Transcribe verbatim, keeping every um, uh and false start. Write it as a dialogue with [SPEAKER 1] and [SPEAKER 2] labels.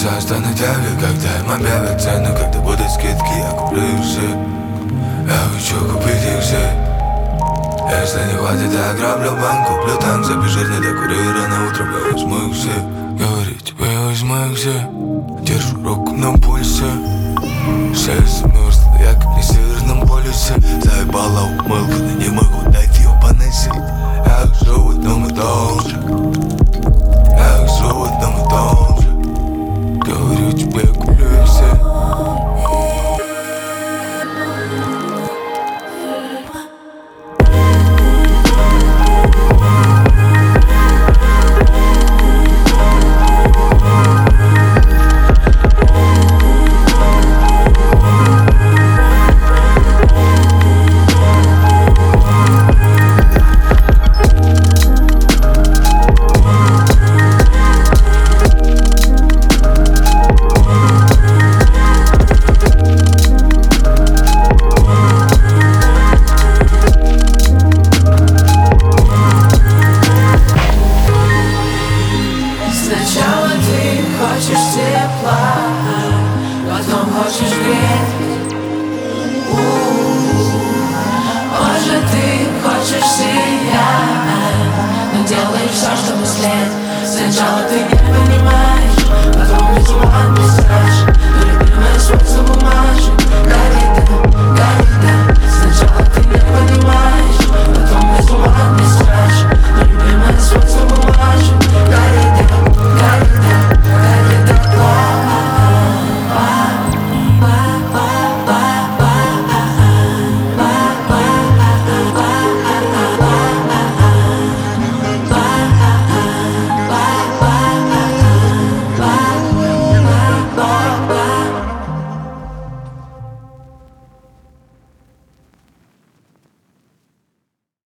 [SPEAKER 1] Глаза станут яркие, когда им объявят цену. Когда будут скидки, я куплю их все. Я хочу купить их все. Если не хватит, я ограблю банк. Куплю танк, забежит, не докурю. Рано утром я возьму их все. Говорю тебе, я возьму их все. Держу руку на пульсе. Шея замерзла, я как на северном полюсе. Заебала умылка, но не могу дать ее поносить. Я хожу в одном и том же. Я хожу в одном и том же. Говорю тебе, я куплю их все.
[SPEAKER 2] Сначала ты хочешь тепла, потом хочешь греть. Позже ты хочешь сиять, но делаешь все, чтобы след. Сначала ты